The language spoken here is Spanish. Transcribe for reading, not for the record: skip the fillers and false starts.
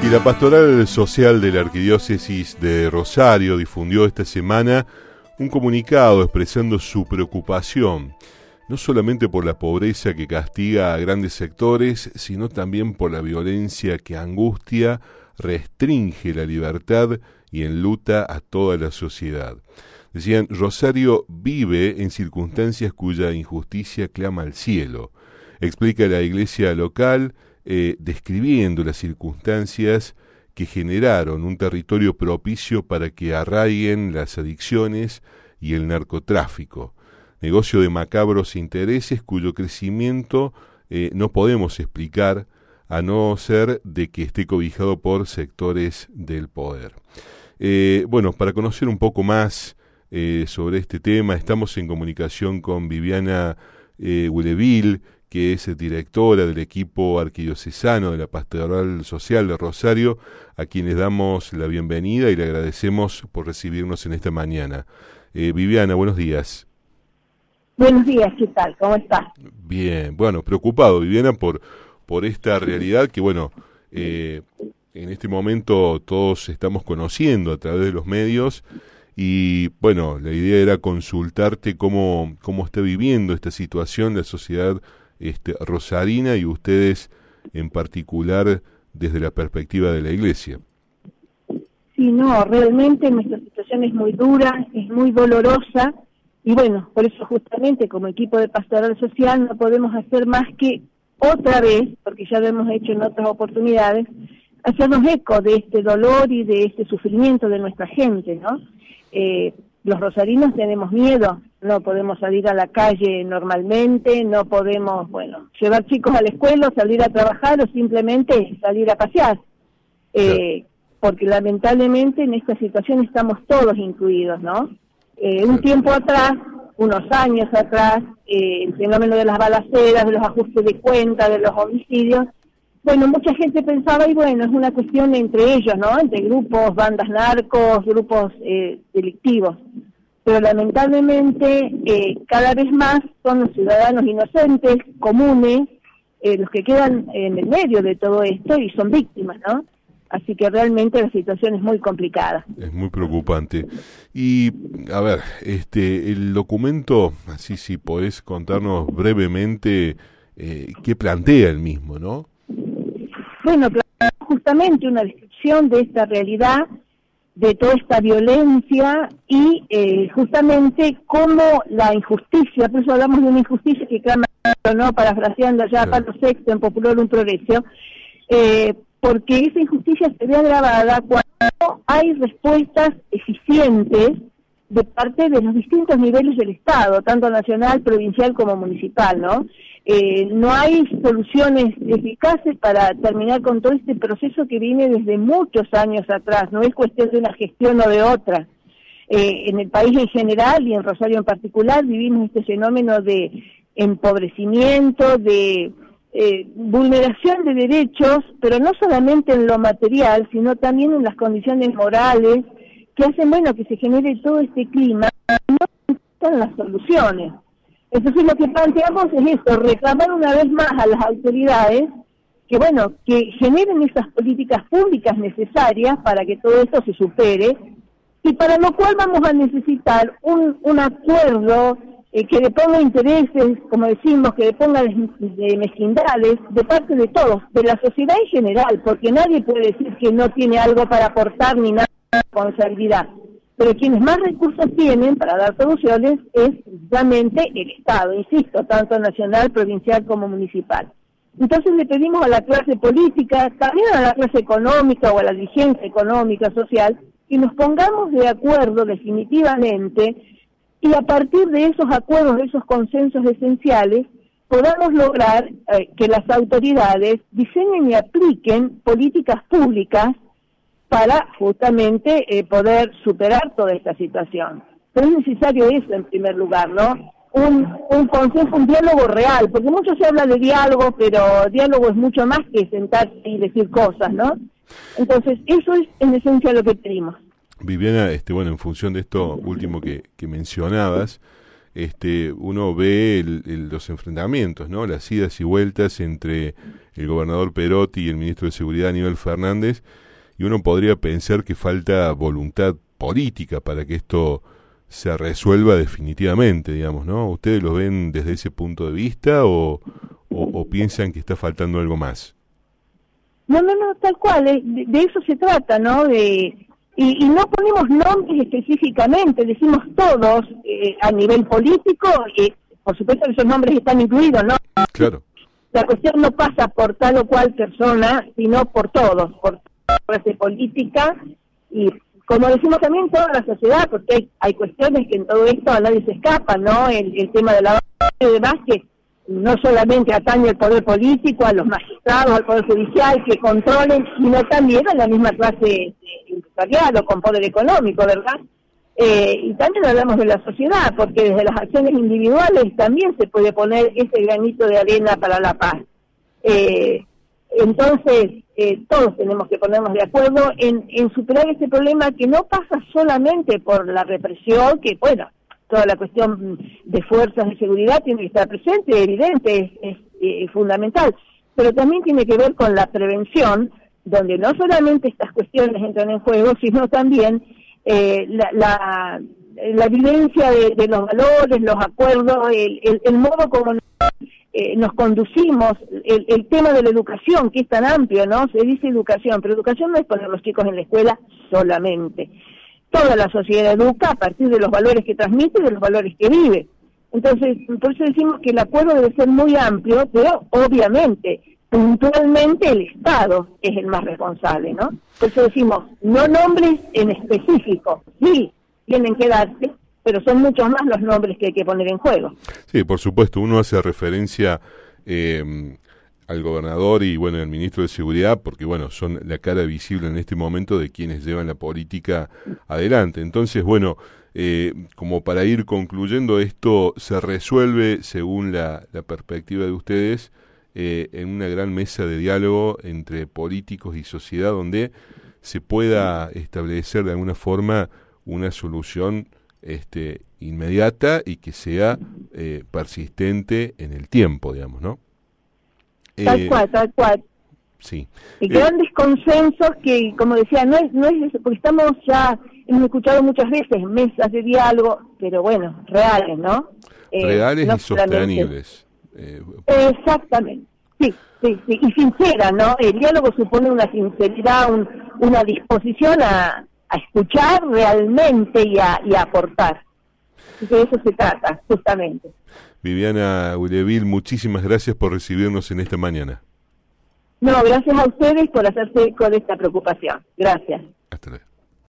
Y la Pastoral Social de la Arquidiócesis de Rosario difundió esta semana un comunicado expresando su preocupación, no solamente por la pobreza que castiga a grandes sectores, sino también por la violencia que angustia, restringe la libertad y enluta a toda la sociedad. Decían, Rosario vive en circunstancias cuya injusticia clama al cielo. Explica la iglesia local, describiendo las circunstancias que generaron un territorio propicio para que arraiguen las adicciones y el narcotráfico, negocio de macabros intereses cuyo crecimiento no podemos explicar a no ser de que esté cobijado por sectores del poder. Bueno, para conocer un poco más sobre este tema, estamos en comunicación con Viviana Gulleville, que es directora del equipo arquidiocesano de la Pastoral Social de Rosario, a quienes damos la bienvenida y le agradecemos por recibirnos en esta mañana. Viviana, buenos días. Buenos días, ¿qué tal? ¿Cómo estás? Bien, bueno, preocupado, Viviana, por esta realidad que, bueno, en este momento todos estamos conociendo a través de los medios y, bueno, la idea era consultarte cómo está viviendo esta situación la sociedad rosarina y ustedes en particular desde la perspectiva de la Iglesia. Sí, no, realmente nuestra situación es muy dura, es muy dolorosa y bueno, por eso justamente como equipo de Pastoral Social no podemos hacer más que otra vez, porque ya lo hemos hecho en otras oportunidades, hacernos eco de este dolor y de este sufrimiento de nuestra gente, ¿no? Los rosarinos tenemos miedo, no podemos salir a la calle normalmente, no podemos, bueno, llevar chicos a la escuela, salir a trabajar o simplemente salir a pasear, porque lamentablemente en esta situación estamos todos incluidos, ¿no? Un tiempo atrás, unos años atrás, el fenómeno de las balaceras, de los ajustes de cuenta, de los homicidios, bueno, mucha gente pensaba, y bueno, es una cuestión entre ellos, ¿no? Entre grupos, bandas narcos, grupos delictivos. Pero lamentablemente cada vez más son los ciudadanos inocentes, comunes, los que quedan en el medio de todo esto y son víctimas, ¿no? Así que realmente la situación es muy complicada. Es muy preocupante. Y, a ver, el documento, así si podés contarnos brevemente qué plantea el mismo, ¿no? Bueno, justamente una descripción de esta realidad, de toda esta violencia y justamente cómo la injusticia, por eso hablamos de una injusticia que clama, ¿no? Parafraseando ya a Pablo VI en Populorum Progressio, porque esa injusticia se ve agravada cuando hay respuestas eficientes de parte de los distintos niveles del Estado, tanto nacional, provincial como municipal, ¿no? No hay soluciones eficaces para terminar con todo este proceso que viene desde muchos años atrás, no es cuestión de una gestión o de otra. En el país en general y en Rosario en particular vivimos este fenómeno de empobrecimiento, de vulneración de derechos, pero no solamente en lo material, sino también en las condiciones morales que hacen, bueno, que se genere todo este clima, no están las soluciones. Entonces lo que planteamos es esto, reclamar una vez más a las autoridades que, bueno, que generen esas políticas públicas necesarias para que todo esto se supere, y para lo cual vamos a necesitar un acuerdo que deponga intereses, como decimos, que deponga de mezquindades de parte de todos, de la sociedad en general, porque nadie puede decir que no tiene algo para aportar ni nada de responsabilidad. Pero quienes más recursos tienen para dar soluciones es precisamente el Estado, insisto, tanto nacional, provincial como municipal. Entonces le pedimos a la clase política, también a la clase económica o a la dirigencia económica, social, que nos pongamos de acuerdo definitivamente y a partir de esos acuerdos, de esos consensos esenciales, podamos lograr que las autoridades diseñen y apliquen políticas públicas para justamente poder superar toda esta situación. Pero es necesario eso en primer lugar, ¿no? Un consenso, un diálogo real, porque mucho se habla de diálogo, pero diálogo es mucho más que sentarse y decir cosas, ¿no? Entonces, eso es en esencia lo que pedimos. Viviana, bueno, en función de esto último que mencionabas, uno ve los enfrentamientos, ¿no? Las idas y vueltas entre el gobernador Perotti y el ministro de Seguridad Aníbal Fernández, y uno podría pensar que falta voluntad política para que esto se resuelva definitivamente, digamos, ¿no? ¿Ustedes lo ven desde ese punto de vista o piensan que está faltando algo más? No, tal cual, de eso se trata, ¿no? Y no ponemos nombres específicamente, decimos todos a nivel político, por supuesto que esos nombres están incluidos, ¿no? Claro. La cuestión no pasa por tal o cual persona, sino por todos, por clase política y, como decimos, también toda la sociedad, porque hay cuestiones que en todo esto a nadie se escapa, ¿no? El tema de la y demás, que no solamente atañe al poder político, a los magistrados, al poder judicial, que controlen, sino también a la misma clase empresarial o con poder económico, ¿verdad? Y también hablamos de la sociedad, porque desde las acciones individuales también se puede poner ese granito de arena para la paz. Entonces, todos tenemos que ponernos de acuerdo en superar este problema que no pasa solamente por la represión, que bueno, toda la cuestión de fuerzas de seguridad tiene que estar presente, evidente, es fundamental, pero también tiene que ver con la prevención, donde no solamente estas cuestiones entran en juego, sino también la vivencia de los valores, los acuerdos, el modo como nos conducimos, el tema de la educación, que es tan amplio, ¿no? Se dice educación, pero educación no es poner los chicos en la escuela solamente. Toda la sociedad educa a partir de los valores que transmite y de los valores que vive. Entonces, por eso decimos que el acuerdo debe ser muy amplio, pero obviamente, puntualmente el Estado es el más responsable, ¿no? Por eso decimos, no nombres en específico, sí, tienen que darse, pero son muchos más los nombres que hay que poner en juego. Sí, por supuesto, uno hace referencia al gobernador y bueno, al ministro de Seguridad, porque bueno, son la cara visible en este momento de quienes llevan la política adelante. Entonces, bueno, como para ir concluyendo, esto se resuelve, según la perspectiva de ustedes, en una gran mesa de diálogo entre políticos y sociedad, donde se pueda establecer de alguna forma una solución inmediata y que sea persistente en el tiempo, digamos, ¿no? Tal cual. Sí. Y grandes consensos que, como decía, no es eso, porque hemos escuchado muchas veces mesas de diálogo, pero bueno, reales, ¿no? Reales no y sostenibles. Exactamente, sí, y sincera, ¿no? El diálogo supone una sinceridad, una disposición a escuchar realmente y a aportar. Y de eso se trata, justamente. Viviana Ureville, muchísimas gracias por recibirnos en esta mañana. No, gracias a ustedes por hacerse eco de esta preocupación. Gracias.